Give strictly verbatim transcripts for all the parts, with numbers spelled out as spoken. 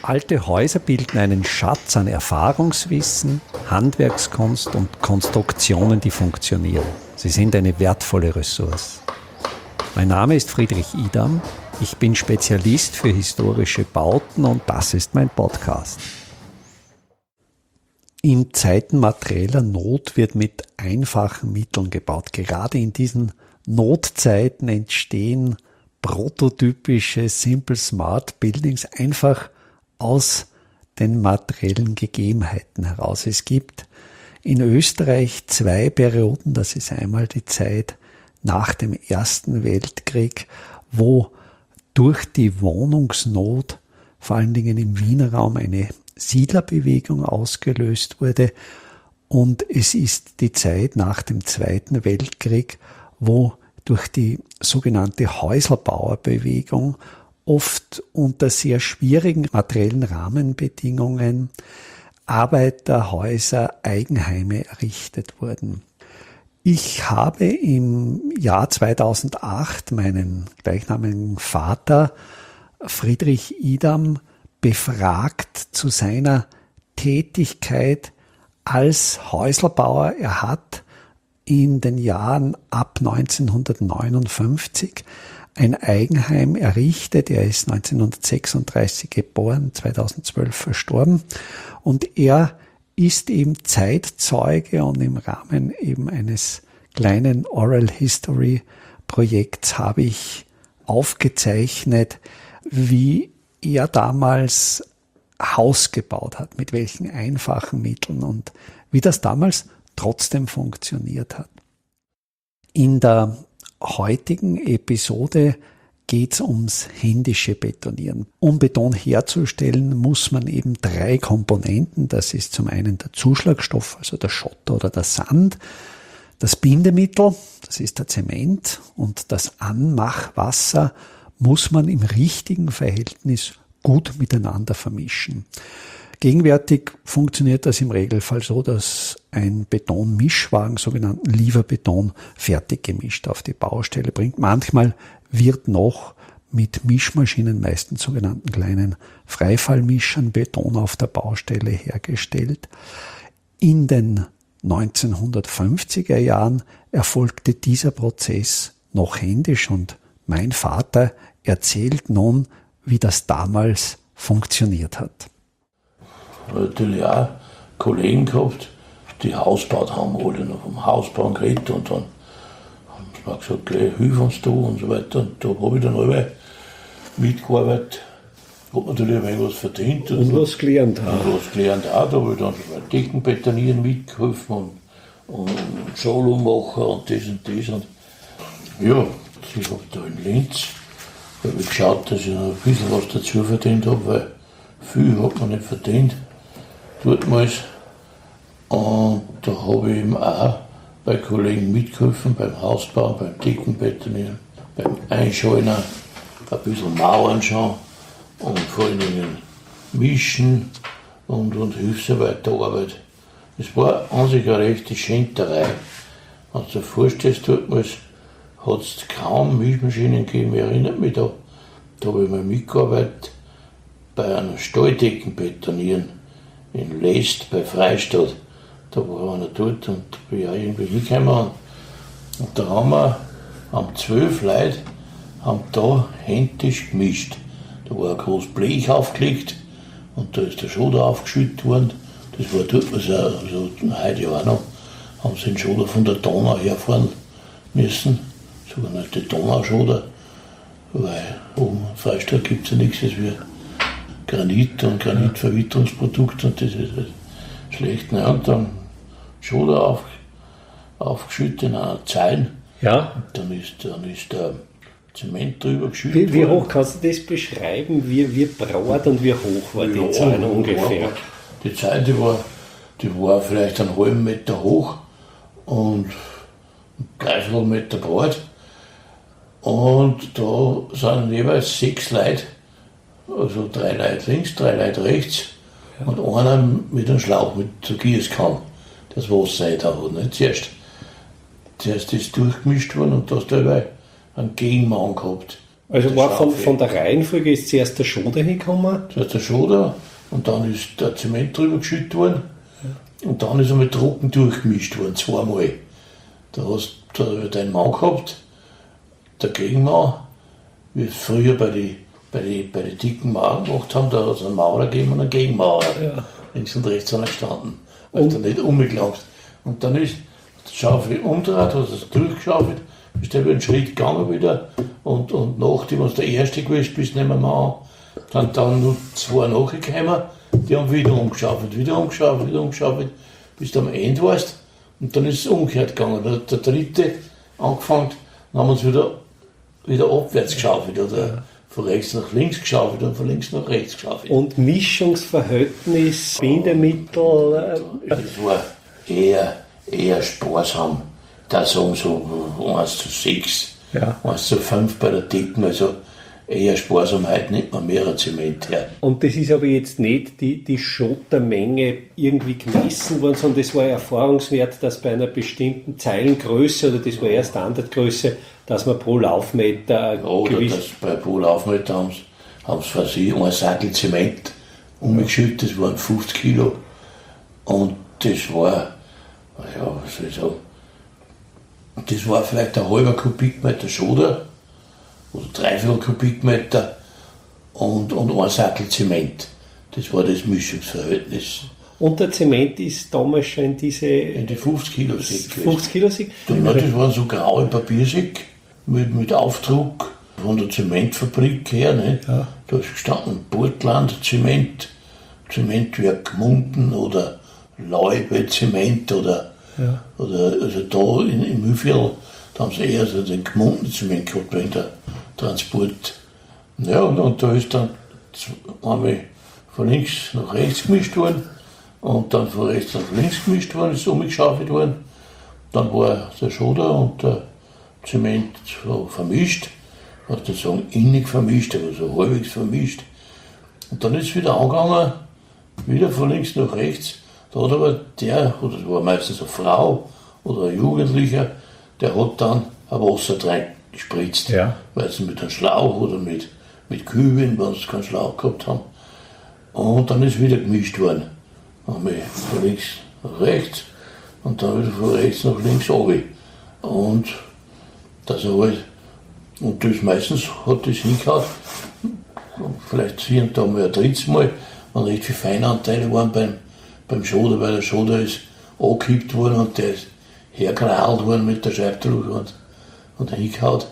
Alte Häuser bilden einen Schatz an Erfahrungswissen, Handwerkskunst und Konstruktionen, die funktionieren. Sie sind eine wertvolle Ressource. Mein Name ist Friedrich Idam. Ich bin Spezialist für historische Bauten und das ist mein Podcast. In Zeiten materieller Not wird mit einfachen Mitteln gebaut. Gerade in diesen Notzeiten entstehen prototypische Simple Smart Buildings einfach aus den materiellen Gegebenheiten heraus. Es gibt in Österreich zwei Perioden, das ist einmal die Zeit nach dem Ersten Weltkrieg, wo durch die Wohnungsnot, vor allen Dingen im Wiener Raum, eine Siedlerbewegung ausgelöst wurde. Und es ist die Zeit nach dem Zweiten Weltkrieg, wo durch die sogenannte Häuslbauerbewegung oft unter sehr schwierigen materiellen Rahmenbedingungen Arbeiterhäuser, Eigenheime errichtet wurden. Ich habe im Jahr zweitausendacht meinen gleichnamigen Vater Friedrich Idam befragt zu seiner Tätigkeit als Häuslbauer. Er hat in den Jahren ab neunzehnhundertneunundfünfzig ein Eigenheim errichtet. Er ist neunzehnhundertsechsunddreißig geboren, zweitausendzwölf verstorben. Und er ist eben Zeitzeuge und im Rahmen eben eines kleinen Oral History Projekts habe ich aufgezeichnet, wie er damals Haus gebaut hat, mit welchen einfachen Mitteln und wie das damals trotzdem funktioniert hat. In der heutigen Episode geht es ums händische Betonieren. Um Beton herzustellen, muss man eben drei Komponenten, das ist zum einen der Zuschlagstoff, also der Schotter oder der Sand, das Bindemittel, das ist der Zement und das Anmachwasser muss man im richtigen Verhältnis gut miteinander vermischen. Gegenwärtig funktioniert das im Regelfall so, dass ein Betonmischwagen, sogenannten Lieferbeton, fertig gemischt auf die Baustelle bringt. Manchmal wird noch mit Mischmaschinen, meistens sogenannten kleinen Freifallmischern, Beton auf der Baustelle hergestellt. In den neunzehnhundertfünfziger Jahren erfolgte dieser Prozess noch händisch und mein Vater erzählt nun, wie das damals funktioniert hat. Ich habe natürlich auch Kollegen gehabt, die Haus gebaut haben, alle noch vom Hausbauen geredet und dann haben sie mir gesagt, geh, hilf uns da und so weiter. Und da habe ich dann alle mitgearbeitet, habe natürlich ein wenig was verdient. Und, und was gelernt auch. Und was gelernt auch, da habe ich dann bei Deckenbetonieren mitgeholfen und, und Solo machen und das und das. Und ja, ich habe da in Linz habe ich geschaut, dass ich noch ein bisschen was dazu verdient habe, weil viel hat man nicht verdient dortmals. Und da habe ich eben auch bei Kollegen mitgeholfen, beim Hausbau, beim Deckenbetonieren, beim Einschalten, ein bisschen Mauern schon und vor allen Dingen Mischen und, und Hilfsarbeiterarbeit. Es war an sich eine rechte Schenterei. Wenn du dir vorstellst, dortmals hat es kaum Mischmaschinen gegeben. Ich erinnere mich da, da habe ich mal mitgearbeitet bei einem Stalldeckenbetonieren in Lest bei Freistadt. Da war einer dort und da bin ich auch irgendwie mitgekommen. Und da haben wir, haben zwölf Leute haben da händisch gemischt. Da war ein großes Blech aufgelegt und da ist der Schoder aufgeschüttet worden. Das war dort, was auch, also heute auch noch, haben sie den Schoder von der Donau herfahren müssen. Sogenannte Donauschoder, weil oben in Freistadt gibt es ja nichts als wie Granit und Granitverwitterungsprodukte und das ist halt schlecht. Ne? Und dann Schoder auf, aufgeschüttet in einer Zeile. Ja. Und dann ist, dann ist der Zement drüber geschüttet wie, wie hoch kannst du das beschreiben? Wie, wie breit und wie hoch war die ja, Zeile ungefähr? War, die Zeile die war, die war vielleicht einen halben Meter hoch und einen Dreiviertelmeter breit. Und da sind jeweils sechs Leute, also drei Leute links, drei Leute rechts ja. Und einer mit einem Schlauch, mit der Gießkanne, das Wasser da hat. Nicht? Zuerst, zuerst ist durchgemischt worden und da hast du einen Gegenmann gehabt. Also der war von, Schaufel. von der Reihenfolge ist zuerst der Schoder hingekommen? Zuerst der Schoder und dann ist der Zement drüber geschüttet worden und dann ist er mit Trocken durchgemischt worden, zweimal. Da hast du deinen Mann gehabt, der Gegenmann, wie es früher bei den bei die, bei die dicken Mauern gemacht haben, da hat es einen Maurer gegeben und einen Gegenmaurer. Ja. Links und rechts sind gestanden, weil du nicht umgeklappt. Und dann ist die Schaufel umgedreht, hast es durchgeschaufelt, bist du über einen Schritt gegangen wieder und, und nachdem du der Erste gewesen bist, nehmen wir mal an, dann, dann noch zwei nachgekommen, die haben wieder umgeschaufelt, wieder umgeschaufelt, wieder umgeschaufelt, bis du am Ende warst und dann ist es umgekehrt gegangen. Dann hat der Dritte angefangen, dann haben wir uns wieder, wieder abwärts geschaufelt oder ja. Von rechts nach links geschaufelt und von links nach rechts geschaufelt. Und Mischungsverhältnis, Bindemittel? Äh, das war eher, eher sparsam. Da sagen so eins zu sechs, ja. eins zu fünf bei der Dicken, also eher sparsam. Heute nimmt man mehr Zement her. Und das ist aber jetzt nicht die, die Schottermenge irgendwie gemessen worden, sondern das war ein Erfahrungswert, dass bei einer bestimmten Zeilengröße, oder das war eher Standardgröße, dass man pro Laufmeter ja, oder gewiss... das bei pro Laufmeter haben sie, haben sie für sich einen Sackel Zement umgeschüttet, das waren fünfzig Kilo. Und das war, ja, was soll ich sagen, das war vielleicht ein halber Kubikmeter Schoder oder dreiviertel Kubikmeter und, und ein Sackel Zement. Das war das Mischungsverhältnis. Und der Zement ist damals schon in diese... In die fünfzig Kilo Säcke gewesen. fünfzig Kilo Säcke? Ja, das waren so graue Papiersäcke mit, mit Aufdruck von der Zementfabrik her. Ne? Ja. Da ist gestanden Portland Zement, Zementwerk Munden oder Leube Zement oder, ja. oder also da in, in Mühlviertel, da haben sie eher so den Gmunden Zement gehabt in der Transport. Ja, und, und da ist dann einmal von links nach rechts gemischt worden und dann von rechts nach links gemischt worden, ist umgeschaufelt worden. Dann war der Schoder und der Zement so vermischt, was du sagen, innig vermischt, aber so halbwegs vermischt. Und dann ist es wieder angegangen, wieder von links nach rechts. Da hat aber der, oder das war meistens eine Frau oder ein Jugendlicher, der hat dann ein Wasser rein gespritzt. Ja. Meistens mit einem Schlauch oder mit, mit Kübeln, wenn sie keinen Schlauch gehabt haben. Und dann ist wieder gemischt worden. Einmal von links nach rechts und dann wieder von rechts nach links runter. Und das halt, und das meistens hat das hingehauen, vielleicht hier und da mal ein drittes Mal, wenn recht viele Feinanteile waren beim, beim Schoder, weil der Schoder ist angekippt worden und der ist hergeradelt worden mit der Scheibtruhe und, und hingehauen.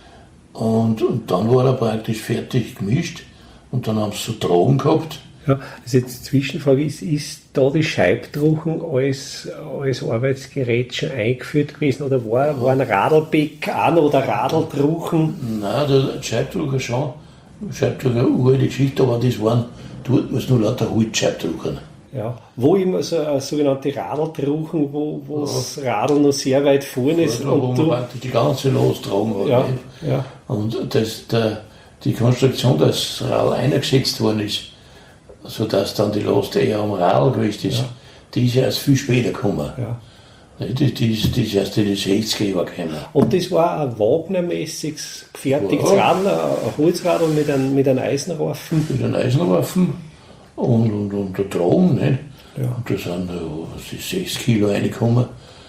Und, und dann war er praktisch fertig gemischt und dann haben sie so Drogen gehabt. Ja, also jetzt die Zwischenfrage ist, ist da die Scheibtruchen als, als Arbeitsgerät schon eingeführt gewesen oder war, war ein Radlbeck auch noch oder Radltruchen? Nein, der Scheibtrucher schon, Scheibtrucher, uralte Geschichte, aber das waren dort was nur lauter Holzscheibtrucher. Ja, wo immer so eine sogenannte Radltruchen, wo, wo ja. das Radl noch sehr weit vorne ist. Ja, und wo man du, praktisch die ganze Last tragen hat. Ja, ja. Und das, der, die Konstruktion, dass das Radl eingesetzt worden ist, sodass dann die Last eher am Radl gewesen ist, ja. Die ist erst viel später gekommen. Ja. Die, die, ist, die ist erst in die sechziger gekommen. Und das war ein Wagner-mäßiges gefertigtes ja. Radl, ein Holzradl mit einem, mit einem Eisenraffen. Mit einem Eisenraffen und, und, und der Drogen. Nicht? Ja. Und da sind was ist, sechs Kilo reingekommen.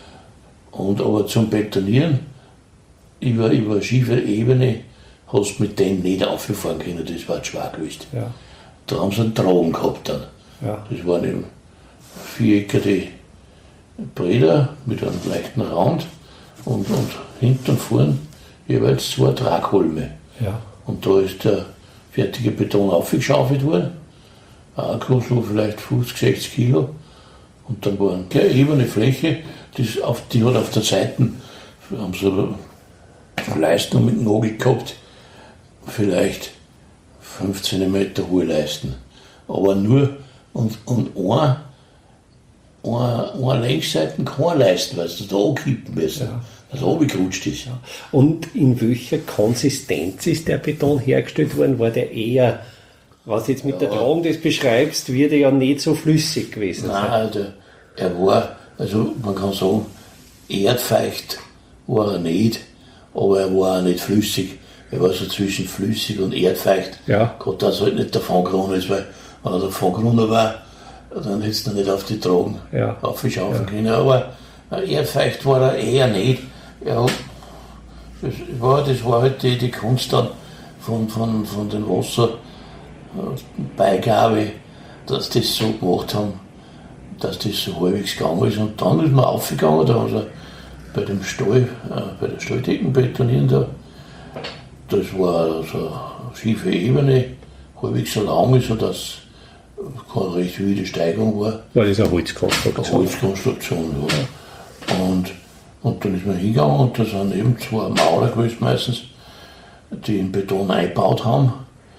Und aber zum Betonieren über, über eine schiefe Ebene hast du mit dem nicht aufgefahren können, das war schwer gewesen. Ja. Da haben sie einen Tragen gehabt dann. Ja. Das waren eben viereckige Bretter mit einem leichten Rand und, und hinten und vorn jeweils zwei Tragholme. Ja. Und da ist der fertige Beton aufgeschaufelt worden. Auch so vielleicht fünfzig, sechzig Kilo. Und dann war eine ebene Fläche, das auf, die hat auf der Seite, haben so Leisten mit Nagel gehabt, vielleicht fünf Zentimeter hohe Leisten. Aber nur, und, und ein, ein, eine Längsseite keine Leisten, weil du da ankippen müssen, ja. Dass er runtergerutscht ist. Ja. Und in welcher Konsistenz ist der Beton hergestellt worden? War der eher, was jetzt mit ja. der Tragung das beschreibst, wird er ja nicht so flüssig gewesen sein? Nein, der, er war, also man kann sagen, erdfeucht war er nicht, aber er war auch nicht flüssig. er war so zwischen flüssig und erdfeucht. Ja. Gott, dass er halt nicht davon gerunnen ist, weil wenn er davon gerunnen war, dann hättest du nicht auf die Drogen Ja. aufschaufeln Ja. können. Aber erdfeucht war er eher nicht. Ja, das war, das war halt die, die Kunst dann von, von, von den Wasserbeigabe, dass das so gemacht haben, dass das so halbwegs gegangen ist. Und dann ist man aufgegangen, da haben sie bei dem Stall, äh, bei der Stalldecken betonieren da, das war so eine schiefe Ebene, halbwegs so lang ist, sodass keine recht wilde Steigung war. War das eine Eine Holzkonstruktion? Holzkonstruktion, ja. Und, und dann ist man hingegangen und da sind eben zwei Maurer gewesen meistens, die in Beton eingebaut haben.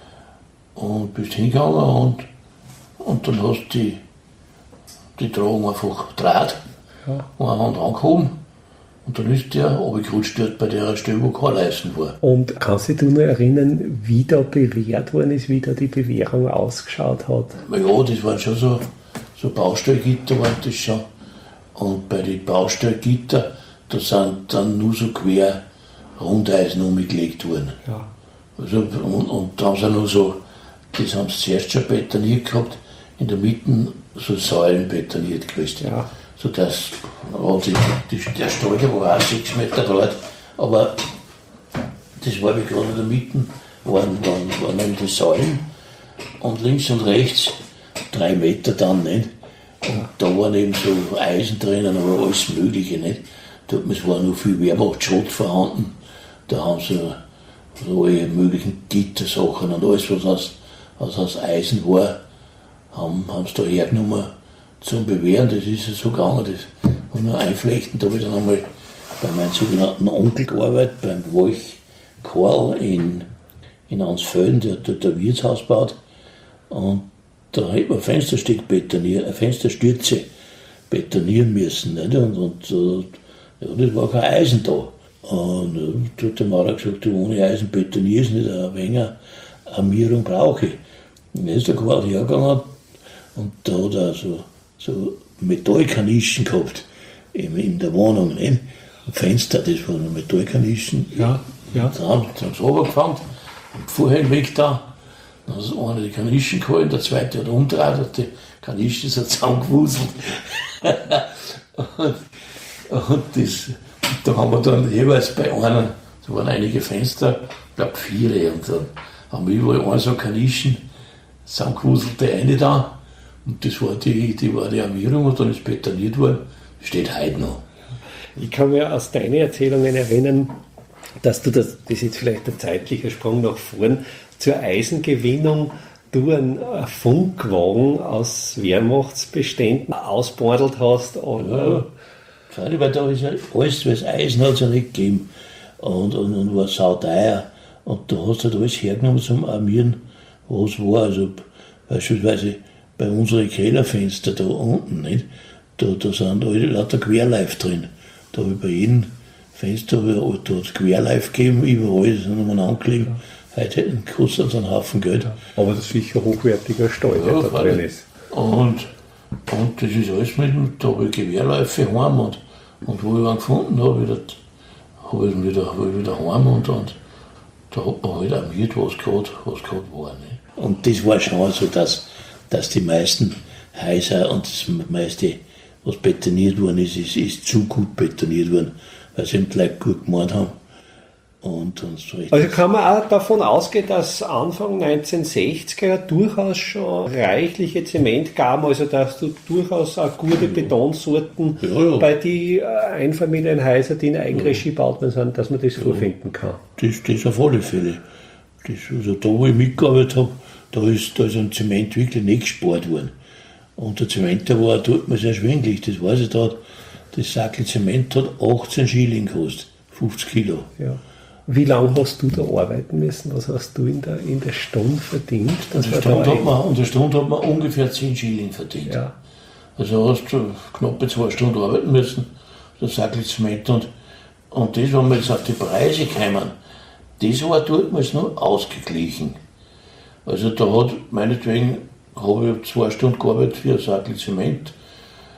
Und bist hingegangen und, und dann hast du die, die Drogen einfach draht, Ja. eine Hand angehoben und dann ist der runtergerutscht dort bei der Stelle, wo kein Leisten war. Und kannst du dich noch erinnern, wie da bewährt worden ist, wie da die Bewährung ausgeschaut hat? Ja, das waren schon so, so Baustellgitter, waren das schon. Und bei den Baustellgitter, da sind dann nur so quer Rundeisen umgelegt worden. Ja. Also, und, und da haben sie noch so, das haben sie zuerst schon betoniert gehabt, in der Mitte so Säulen betoniert gewesen. Ja. Sodass, also die, die, der Stall war auch sechs Meter breit, aber das war wie gerade in der Mitte, waren, waren, waren eben die Säulen und links und rechts drei Meter dann, nicht? Und da waren eben so Eisen drinnen, aber alles Mögliche, nicht? Dort war noch viel Wehrmachtschrott vorhanden, da haben sie so alle möglichen Gittersachen und alles, was aus, was aus Eisen war, haben, haben sie da hergenommen zum Bewähren. Das ist ja so gegangen, das und nur einflechten. Da habe ich dann einmal bei meinem sogenannten Onkel gearbeitet, beim Wolch Karl in, in Ansfelden, der hat dort ein Wirtshaus gebaut. Und da hätte man ein Fensterstück betonieren, eine Fensterstürze betonieren müssen. Nicht? Und, und ja, das war kein Eisen da. Und äh, da hat der Maurer gesagt, du, ohne Eisen betonierst nicht, ein wenig Armierung brauche ich. Und dann ist der Karl hergegangen und da hat er so, so Metallkanischen gehabt in, in der Wohnung. Nicht? Ein Fenster, das waren Metallkanischen. Ja, ja. Dann haben sie es runtergefangen und vorher weg da. Dann hat einer die Kanischen gehalten, der zweite hat umgedreht, hat die Kanischen so zusammengewuselt. und, und das, da haben wir dann jeweils bei einem, da waren einige Fenster, ich glaube vier, und dann haben wir überall eine so Kanischen, zusammengewuselte eine da. Und das war die, die, war die Armierung und dann ist betoniert worden. Steht heute noch. Ich kann mir aus deinen Erzählungen erinnern, dass du, das, das ist jetzt vielleicht ein zeitlicher Sprung nach vorn, zur Eisengewinnung du einen Funkwagen aus Wehrmachtsbeständen ausbordelt hast. Oder? Ja, weil da ist ja alles, was Eisen hat es ja nicht gegeben. Und, und, und war sauteuer. Und da hast du halt alles hergenommen zum Armieren, was war. Also beispielsweise bei unseren Kellerfenster da unten, nicht? Da, da sind alle lauter Querleif drin. Da habe ich bei jedem Fenster da hat es Querleif gegeben, überall, das haben wir angelegt. Ja. Heute hätten kostet es einen Haufen Geld. Ja, aber das ist sicher hochwertiger Stahl, der ja, da drin ist. Und, und das ist alles mit dem, da habe ich Gewehrläufe heim und, und wo ich einen gefunden habe, habe ich ihn wieder, hab ich wieder heim und, und da hat man halt armiert, was gerade was grad war. Nicht? Und das war schon so, dass, dass die meisten Häuser und das meiste, was betoniert worden ist, ist, ist zu gut betoniert worden, weil sie eben die Leute gut gemeint haben. Und, und so also kann man auch davon ausgehen, dass Anfang neunzehnhundertsechziger durchaus schon reichliche Zement gab, also dass du durchaus auch gute Betonsorten ja, ja. bei den Einfamilienhäusern, die in Eigenregie gebaut sind, dass man das ja. vorfinden kann. Das, das auf alle Fälle. Das, also da, wo ich mitgearbeitet habe, da ist, da ist ein Zement wirklich nicht gespart worden. Und der Zement, der war tut mir sehr schwindelig, das weiß ich da. Das Sackel Zement hat achtzehn Schilling gekostet, fünfzig Kilo. Ja. Wie lange hast du da arbeiten müssen? Was hast du in der, in der Stunde verdient? In der, Stunde hat man, in der Stunde hat man ungefähr zehn Schilling verdient. Ja. Also hast du knappe zwei Stunden arbeiten müssen, das Sackel Zement. Und, und das, wenn wir jetzt auf die Preise kommen, das war durchaus nur ausgeglichen. Also da hat, meinetwegen, habe ich zwei Stunden gearbeitet für ein Sackel Zement.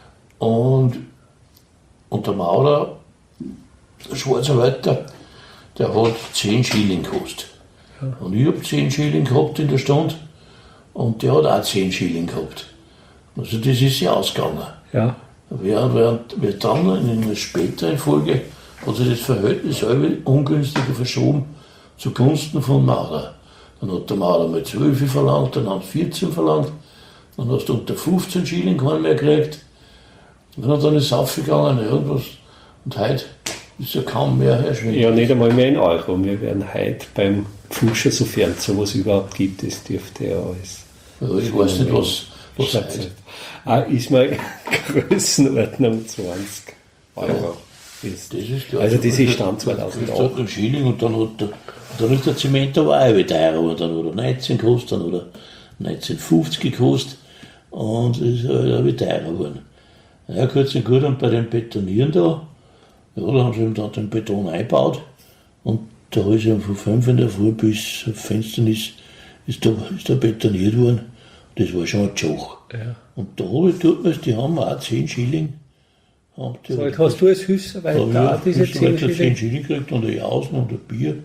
Und, und der Maurer, der Schwarzarbeiter, der hat zehn Schilling gekostet. Ja. Und ich habe zehn Schilling gehabt in der Stunde und der hat auch zehn Schilling gehabt. Also das ist ja ausgegangen. Ja. Während, während wir dann in einer späteren Folge hat sich das Verhältnis ungünstiger verschoben zugunsten von Maurer. Dann hat der Maurer mal zwölf verlangt, dann hat vierzehn verlangt, dann hast du unter fünfzehn Schilling keinen mehr gekriegt. Und dann, dann ist es aufgegangen, irgendwas. Und heute ist ja kaum mehr erschwinglich. Ja, nicht einmal mehr in Euro. Wir werden heute beim Pfuscher, sofern es sowas überhaupt gibt, das dürfte ja alles. Ja, ich weiß nicht, was, was heißt. Ah, ist mal Größenordnung zwanzig Euro. Ja, ist. Das ist klar. Also das ist Stand zweitausendacht. Das hat einen Schilling und dann hat der, dann ist der Zement aber auch wieder teurer, aber dann hat er neunzehn gekostet, dann hat er neunzehnhundertfünfzig gekostet und es ist halt auch wieder teurer geworden. Ja, kurz und gut, und bei dem Betonieren da, ja, da haben sie eben dann den Beton eingebaut und da ist ja von fünf in der Früh bis Finsternis ist da, ist da betoniert worden. Das war schon ein Joch. Ja. Und da tut man es, die haben auch zehn Schilling. Haben die, so, halt hast du als Hilfsarbeiter da diese zehn Schilling? zehn Schilling gekriegt und ein Außen und ein Bier.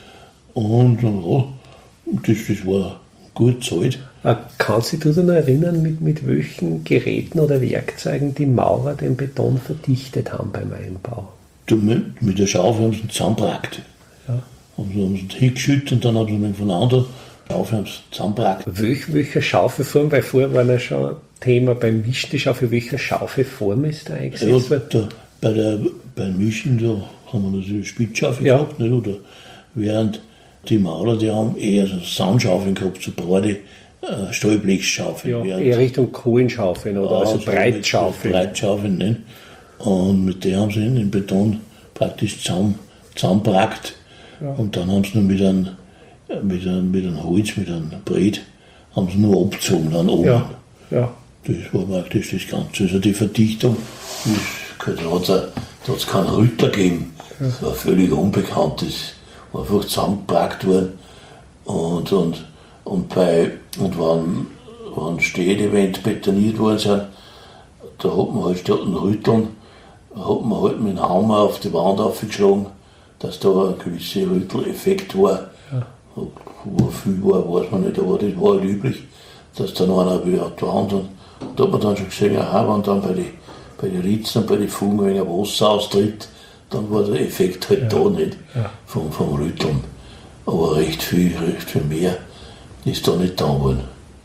Und ja, das, das war gut zahlt. Kannst du dich noch erinnern, mit, mit welchen Geräten oder Werkzeugen die Maurer den Beton verdichtet haben beim Einbau? Mit, mit der Schaufel haben sie ihn zusammengebracht. Ja. Haben sie, haben sie hingeschüttet und dann haben sie ihn von der anderen Schaufel haben sie zusammengebracht. Welch, welche Schaufelform? Weil vorher war ja schon Thema beim Mischen die Schaufel. Welche Schaufelform ist da eingesetzt worden? Ja, bei der, beim Mischen da haben wir natürlich Spitzschaufel ja. gehabt, nicht? Oder während die Maurer, die haben eher so Sandschaufeln gehabt, so breite äh, Stahlblechschaufeln. Ja, eher Richtung Kohlenschaufeln oder also, also Breitschaufeln. Breitschaufeln, nicht? Und mit der haben sie den Beton praktisch zusammen, zusammengebracht. Ja. Und dann haben sie nur mit einem, mit einem, mit einem Holz, mit einem Brett, haben sie nur abgezogen dann oben. Ja. Ja. Das war praktisch das Ganze. Also die Verdichtung, das, da hat es keinen Rütter gegeben. Ja. Das war völlig unbekannt. Das war einfach zusammengebracht worden. Und, und, und, bei, und wenn, wenn Städte betoniert worden sind, da hat man halt statt ein Rütteln, hat man halt mit dem Hammer auf die Wand aufgeschlagen, dass da ein gewisser Rütteleffekt war. Ja. Wo viel war, weiß man nicht, aber das war halt üblich, dass dann einer wieder auf die Wand und da hat man dann schon gesehen, aha, wenn dann bei den bei die Ritzen und bei den Fugen ein wenig Wasser austritt, dann war der Effekt halt ja. da nicht ja. vom, vom Rütteln. Aber recht viel, recht viel mehr ist da nicht da geworden.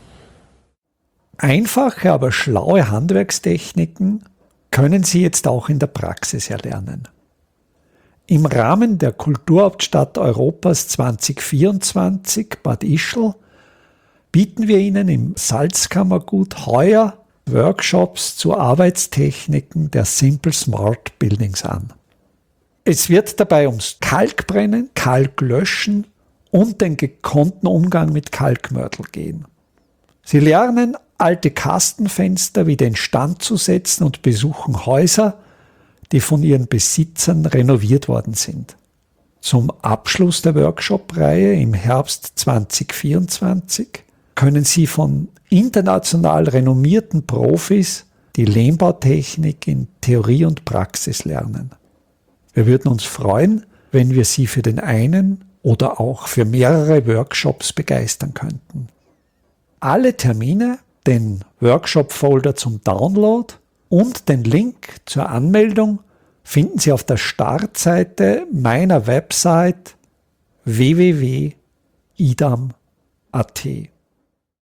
Einfache, aber schlaue Handwerkstechniken können Sie jetzt auch in der Praxis erlernen. Im Rahmen der Kulturhauptstadt Europas zwanzig vierundzwanzig Bad Ischl bieten wir Ihnen im Salzkammergut heuer Workshops zu Arbeitstechniken der Simple Smart Buildings an. Es wird dabei ums Kalkbrennen, Kalklöschen und den gekonnten Umgang mit Kalkmörtel gehen. Sie lernen, alte Kastenfenster wieder instand zu setzen und besuchen Häuser, die von ihren Besitzern renoviert worden sind. Zum Abschluss der Workshop-Reihe im Herbst zwanzig vierundzwanzig können Sie von international renommierten Profis die Lehmbautechnik in Theorie und Praxis lernen. Wir würden uns freuen, wenn wir Sie für den einen oder auch für mehrere Workshops begeistern könnten. Alle Termine, den Workshop-Folder zum Download und den link zur Anmeldung finden Sie auf der Startseite meiner Website w w w punkt idam punkt a t.